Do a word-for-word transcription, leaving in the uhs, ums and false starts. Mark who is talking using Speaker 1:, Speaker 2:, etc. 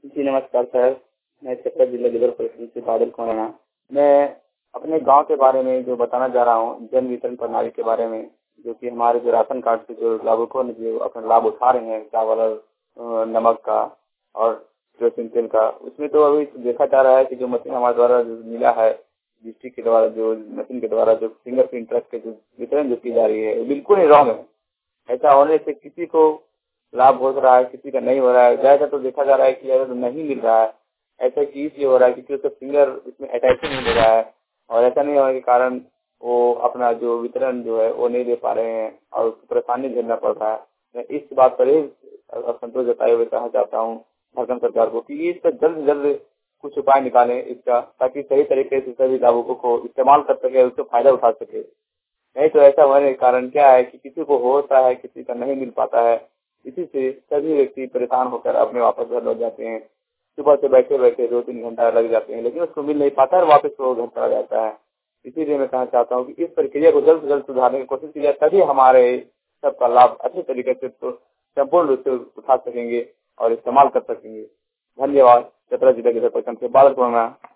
Speaker 1: जी नमस्कार सर, मैं चतरा जिला गिदर परिषद से बादल कोना। मैं अपने गांव के बारे में जो बताना चाह रहा हूँ, जन वितरण प्रणाली के बारे में, जो कि हमारे जो राशन कार्ड से जो लाभुकों ने जो अपना लाभ उठा रहे हैं, चावल और नमक का और केरोसिन तेल का, उसमें तो अभी देखा जा रहा है कि जो मशीन हमारे द्वारा जो मिला है, डिस्ट्रिक्ट के द्वारा जो मशीन के द्वारा जो फिंगर प्रिंट ट्रक के जो वितरण जो की जा रही है, बिल्कुल ही रॉन्ग है। ऐसा होने से किसी को लाभ हो रहा है, किसी का नहीं हो रहा है। ज्यादा तो देखा जा रहा है कि अगर नहीं मिल रहा है, ऐसा कि इसलिए हो रहा है क्योंकि उसका फिंगर इसमें अटैच नहीं मिल रहा है, और ऐसा नहीं होने के कारण वो अपना जो वितरण जो है वो नहीं दे पा रहे हैं और उसको परेशानी झेलना पड़ रहा है। मैं इस बात पर ही असंतोष जताए हुए कहना चाहता हूँ झारखंड सरकार को कि इसका जल्द से जल्द कुछ उपाय निकालें इसका, ताकि सही तरीके से सभी लाभुकों को इस्तेमाल कर सके, उसका फायदा उठा सके। नहीं तो ऐसा होने के कारण क्या है कि किसी को होता है, किसी का नहीं मिल पाता है। इसी से सभी व्यक्ति परेशान होकर अपने वापस घर लौट जाते हैं। सुबह से बैठे बैठे दो तीन घंटा लग जाते हैं, लेकिन उसको मिल नहीं पाता है, वापस वो घर चला जाता है। इसीलिए मैं कहना चाहता हूँ कि इस प्रक्रिया को जल्द से जल्द सुधारने की कोशिश की जाए, तभी हमारे सबका लाभ अच्छे तरीके से तो संपूर्ण रूप से उठा सकेंगे और इस्तेमाल कर सकेंगे। धन्यवाद। चतरा जिला के सरपंच से बादल कोना।